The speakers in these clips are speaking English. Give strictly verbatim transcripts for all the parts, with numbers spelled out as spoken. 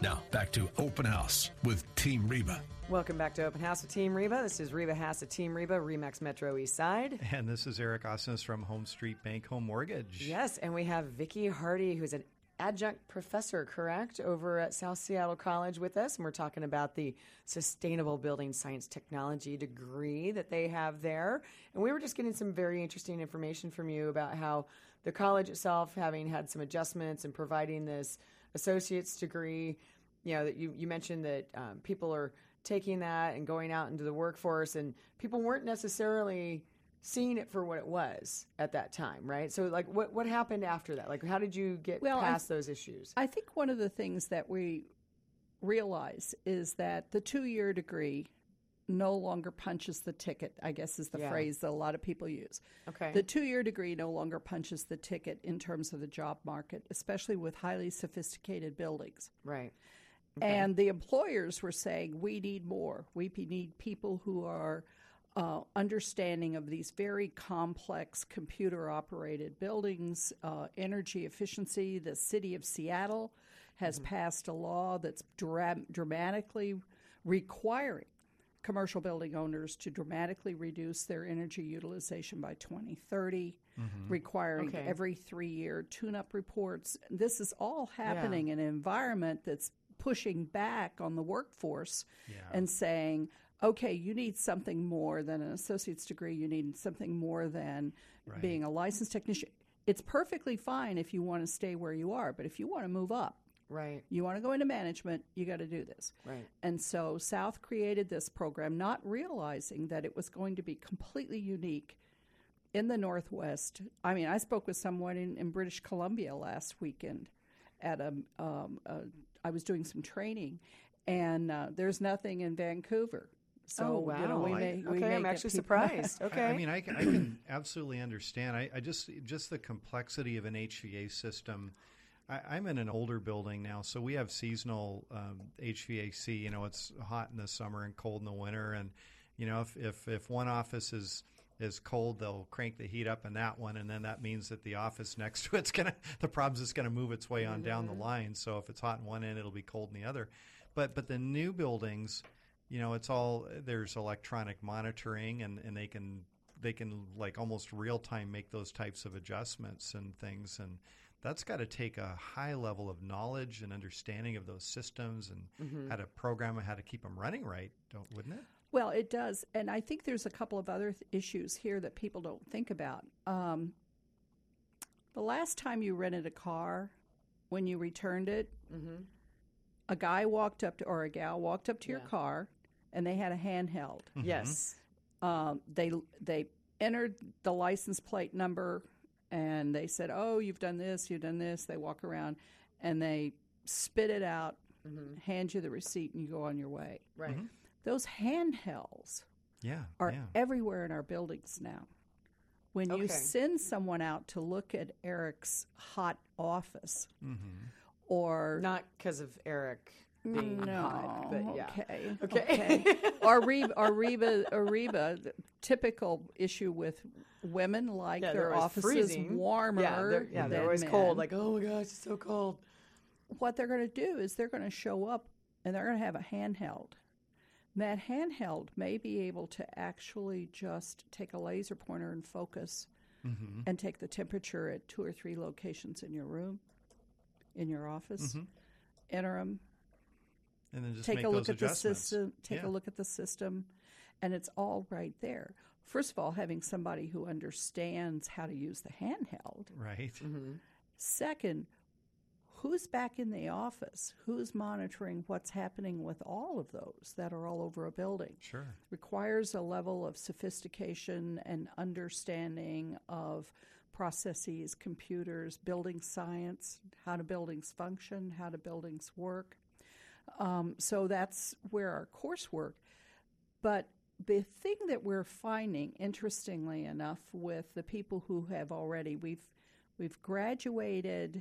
Now, back to Open House with Team Reba. Welcome back to Open House with Team Reba. This is Reba Haas of Team Reba, Remax Metro East Side. And this is Eric Osnes from Home Street Bank Home Mortgage. Yes, and we have Vicki Hardy, who's an adjunct professor, correct, over at South Seattle College with us. And we're talking about the Sustainable Building Science Technology degree that they have there. And we were just getting some very interesting information from you about how the college itself, having had some adjustments and providing this associate's degree, you know, that you, you mentioned that um, people are taking that and going out into the workforce, and people weren't necessarily seeing it for what it was at that time, right? So, like, what what happened after that? Like, how did you get well, past th- those issues? I think one of the things that we realize is that the two-year degree no longer punches the ticket, I guess is the Yeah. phrase that a lot of people use. Okay. The two-year degree no longer punches the ticket in terms of the job market, especially with highly sophisticated buildings. Right. Okay. And the employers were saying, we need more. We p- need people who are uh, understanding of these very complex computer-operated buildings, uh, energy efficiency. The city of Seattle has mm-hmm. passed a law that's dra- dramatically requiring commercial building owners to dramatically reduce their energy utilization by twenty thirty, mm-hmm. requiring okay. every three-year tune-up reports. This is all happening yeah. in an environment that's pushing back on the workforce Yeah. and saying, okay, you need something more than an associate's degree. You need something more than Right. being a licensed technician. It's perfectly fine if you want to stay where you are, but if you want to move up, right. you want to go into management, you got to do this. Right. And so South created this program, not realizing that it was going to be completely unique in the Northwest. I mean, I spoke with someone in, in British Columbia last weekend at a, um, a I was doing some training, and uh, there's nothing in Vancouver. So, oh, wow. you know, we I- may, we Okay, may I'm get actually people- surprised. Okay. I, I mean, I can, I can absolutely understand. I, I just just the complexity of an H V A system. I, I'm in an older building now, so we have seasonal um, H V A C. You know, it's hot in the summer and cold in the winter, and you know, if if, if one office is is cold, they'll crank the heat up in that one, and then that means that the office next to it's gonna the problem's just gonna move its way on mm-hmm. down the line. So if it's hot in one end, it'll be cold in the other. But but the new buildings, you know, it's all there's electronic monitoring, and, and they can they can like almost real time make those types of adjustments and things, and that's got to take a high level of knowledge and understanding of those systems and mm-hmm. how to program and how to keep them running right, don't wouldn't it? Well, it does. And I think there's a couple of other th- issues here that people don't think about. Um, the last time you rented a car, when you returned it, mm-hmm. a guy walked up to, or a gal walked up to your Yeah. car, and they had a handheld. Mm-hmm. Yes. Um, they they entered the license plate number, and they said, "Oh, you've done this, you've done this." They walk around, and they spit it out, mm-hmm. hand you the receipt, and you go on your way. Right. Mm-hmm. Those handhelds Yeah, are yeah. everywhere in our buildings now. When you Okay. send someone out to look at Eric's hot office, Mm-hmm. or Not because of Eric being no, hot, but yeah. okay, Okay. okay. or Reba, or Reba, or Reba. The typical issue with women like Yeah, they're their always offices freezing. warmer. Yeah, they're, yeah, they're than always men. cold. Like, oh my gosh, it's so cold. What they're going to do is they're going to show up and they're going to have a handheld. That handheld may be able to actually just take a laser pointer and focus Mm-hmm. and take the temperature at two or three locations in your room, in your office, Mm-hmm. enter them, And then just take make a look those at the adjustments. system, take Yeah. a look at the system, and it's all right there. First of all, having somebody who understands how to use the handheld. Right. Mm-hmm. Second, who's back in the office? Who's monitoring what's happening with all of those that are all over a building? Sure. Requires a level of sophistication and understanding of processes, computers, building science, how do buildings function, how do buildings work. Um, so that's where our coursework. But the thing that we're finding, interestingly enough, with the people who have already, we've we've graduated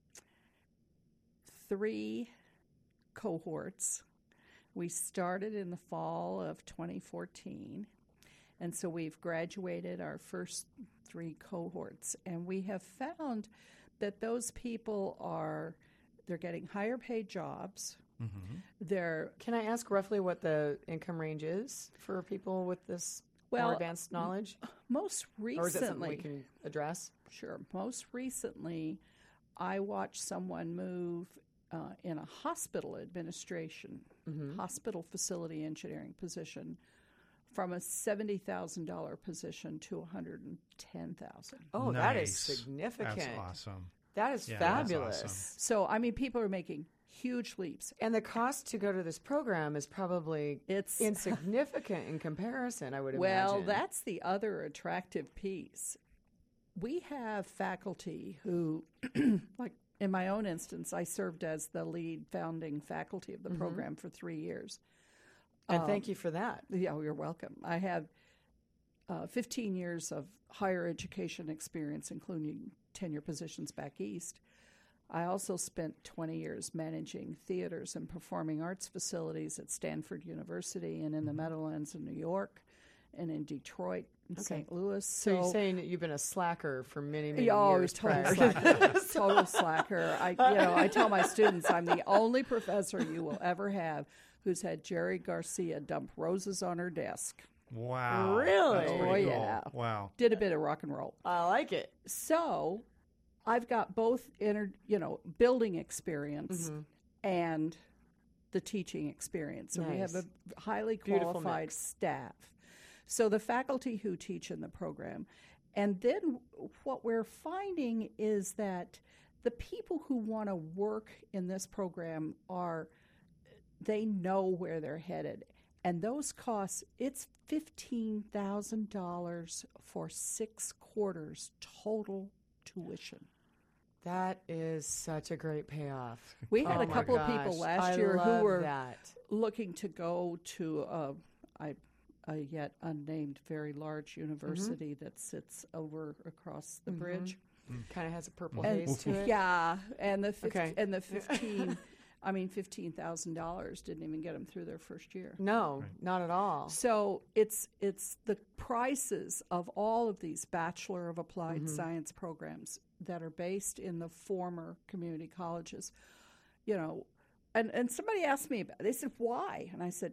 three cohorts. We started in the fall of twenty fourteen, and so we've graduated our first three cohorts, and we have found that those people are, they're getting higher paid jobs, Mm-hmm. They're Can I ask roughly what the income range is for people with this Well, more advanced knowledge? most Or is it something we recently, can address? sure, most recently, I watched someone move uh, in a hospital administration, Mm-hmm. hospital facility engineering position from a seventy thousand dollars position to one hundred ten thousand dollars. Oh, that is Nice. significant. That's awesome. That is Yeah, that's fabulous. awesome. So, I mean, people are making huge leaps. And the cost to go to this program is probably It's insignificant in comparison, I would well, imagine. that's the other attractive piece. We have faculty who, like in my own instance, I served as the lead founding faculty of the program for three years. And thank you for that. Yeah, you're welcome. I have uh, fifteen years of higher education experience, including tenure positions back east. I also spent twenty years managing theaters and performing arts facilities at Stanford University and in the Meadowlands in New York and in Detroit and Okay. Saint Louis. So, you're saying that you've been a slacker for many, many Yeah, oh, years total prior. slacker. Total slacker. I, you know, I tell my students I'm the only professor you will ever have who's had Jerry Garcia dump roses on her desk. Wow. Really? That's pretty Oh, cool. yeah. Wow. Did a bit of rock and roll. I like it. So, I've got both inter, you know, building experience and the teaching experience. So we have Nice. a highly Beautiful qualified mix. staff. So the faculty who teach in the program. And then what we're finding is that the people who want to work in this program are, they know where they're headed. And those costs, it's fifteen thousand dollars for six quarters total tuition. That is such a great payoff. We had Oh a my couple of gosh, people last I year who love were that. looking to go to a, a, a yet unnamed very large university that sits over across the bridge. Kind of has a purple And- haze to it. Yeah, and the fif- Okay. and the fifteen, I mean fifteen thousand dollars didn't even get them through their first year. No, not at all. So it's it's the prices of all of these Bachelor of Applied Science programs that are based in the former community colleges, you know, and, and somebody asked me about it. They said, why? And I said,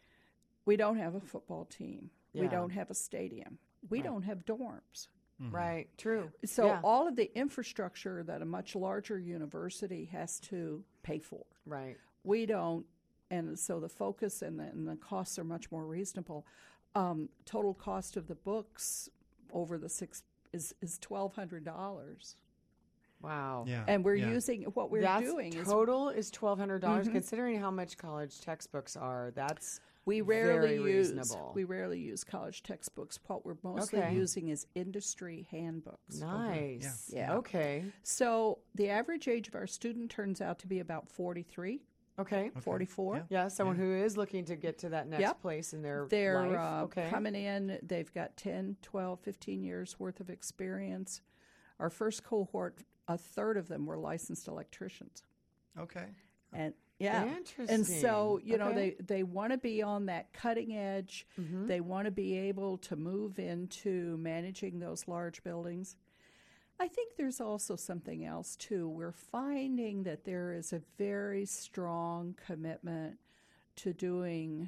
we don't have a football team. We Yeah. don't have a stadium. We Right. don't have dorms. Right, true. So Yeah. all of the infrastructure that a much larger university has to pay for, Right. we don't, and so the focus and the, and the costs are much more reasonable. Um, total cost of the books over the six is is twelve hundred dollars, Wow. Yeah. and we're yeah. using what we're That's doing is total is twelve hundred dollars. Considering how much college textbooks are, that's we rarely very use reasonable. we rarely use college textbooks. What we're mostly Okay. using is industry handbooks. nice. Yeah. Okay. So the average age of our student turns out to be about forty-three, Okay. forty-four. Yeah. Yeah, someone who is looking to get to that next Yep. place in their They're life. uh, okay. coming in. They've got ten, twelve, fifteen years worth of experience. Our first cohort, a third of them were licensed electricians. Okay. And yeah. Interesting. And so, you know, Okay. they, they want to be on that cutting edge. Mm-hmm. They want to be able to move into managing those large buildings. I think there's also something else, too. We're finding that there is a very strong commitment to doing,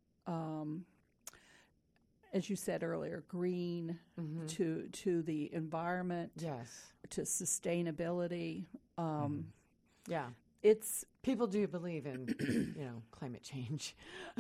um, as you said earlier, green, to, to the environment, Yes. to sustainability. Um, Yeah. It's People do believe in, you know, climate change.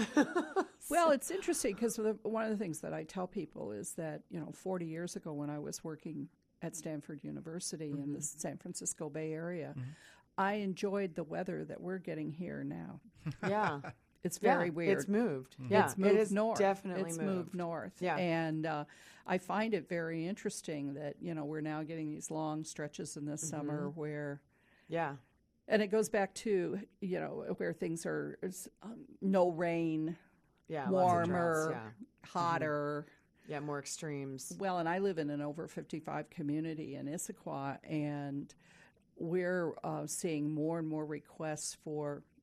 Well, it's interesting because one of the things that I tell people is that, you know, forty years ago when I was working at Stanford University in the San Francisco Bay Area, I enjoyed the weather that we're getting here now. Yeah. It's very Yeah, weird. It's moved. Yeah, It's moved it is north. definitely it's moved. north. Yeah. And uh, I find it very interesting that, you know, we're now getting these long stretches in this summer where Yeah. and it goes back to, you know, where things are um, no rain, Yeah. lots of warmer, droughts, hotter. Yeah. Yeah. More extremes. Well, and I live in an over fifty-five community in Issaquah, and we're uh, seeing more and more requests for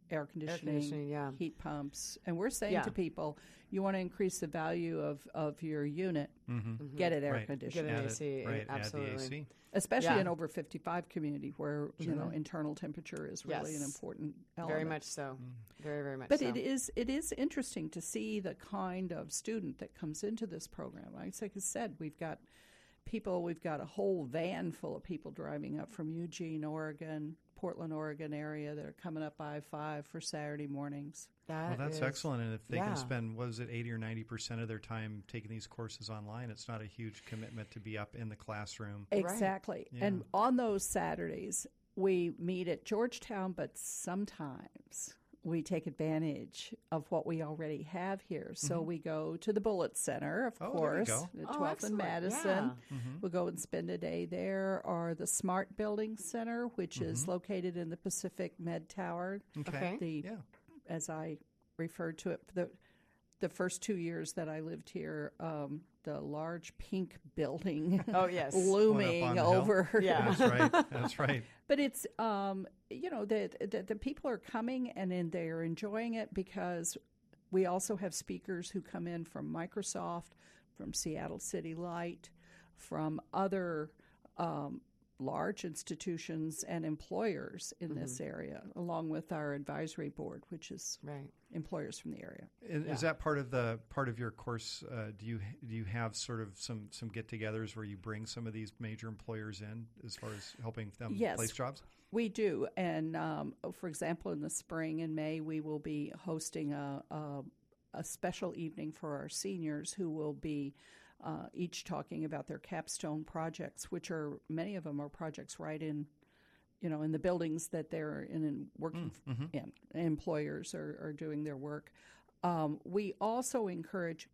air conditioning, conditioning, yeah. heat pumps. And we're saying Yeah. to people, you want to increase the value of, of your unit, Mm-hmm. get it air Right. conditioned. Get an Add A C, it, right, absolutely. add the A C. Especially Yeah. in over fifty-five community where, you know, internal temperature is really an Yes. important element. Very much so. Very, very much But so. it is it is interesting to see the kind of student that comes into this program. Like I said, we've got people, we've got a whole van full of people driving up from Eugene, Oregon, Portland, Oregon area that are coming up I five for Saturday mornings. That Well, that's is- excellent. And if they yeah. can spend, what is it, eighty or ninety percent of their time taking these courses online, it's not a huge commitment to be up in the classroom. Exactly. Yeah. And on those Saturdays, we meet at Georgetown, but sometimes we take advantage of what we already have here. So we go to the Bullitt Center, of Oh, there you course, go. at Oh, twelfth and excellent. Madison. Yeah. We'll go and spend a day there, or the Smart Building Center, which is located in the Pacific Med Tower. Okay. The Yeah. as I referred to it, the the first two years that I lived here, um, the large pink building Oh, yes. looming One up on the hill. over. Yeah. That's right. That's right. But it's, um, you know, the, the the people are coming and then they're enjoying it because we also have speakers who come in from Microsoft, from Seattle City Light, from other um, large institutions and employers in this area, along with our advisory board, which is Right. employers from the area. And Is that part of the part of your course? Uh, do you do you have sort of some some get-togethers where you bring some of these major employers in as far as helping them Yes. place jobs? We do, and um, for example, in the spring in May, we will be hosting a, a, a special evening for our seniors who will be uh, each talking about their capstone projects, which are many of them are projects right in, you know, in the buildings that they're in and working in. Employers are, are doing their work. Um, we also encourage.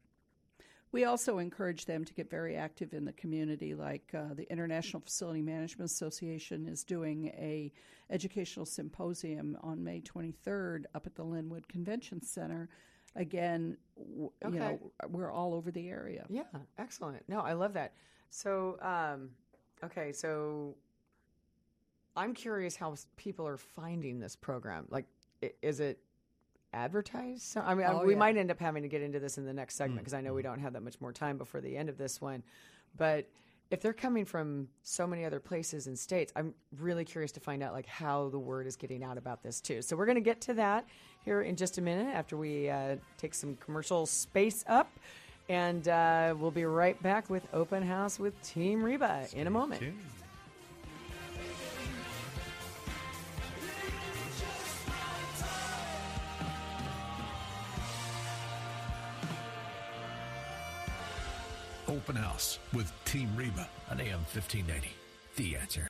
We also encourage them to get very active in the community, like uh, the International Facility Management Association is doing a educational symposium on May twenty-third up at the Linwood Convention Center. Again, w- Okay. you know, we're all over the area. Yeah, excellent. No, I love that. So, um, okay, so I'm curious how s- people are finding this program. Like, i- is it advertised? So, I mean, Oh, we yeah. might end up having to get into this in the next segment because I know we don't have that much more time before the end of this one. But if they're coming from so many other places and states, I'm really curious to find out like how the word is getting out about this too. So we're going to get to that here in just a minute after we uh, take some commercial space up. And uh, we'll be right back with Open House with Team Reba in a moment. Tuned. Open House with Team Reba on A M fifteen eighty. The Answer.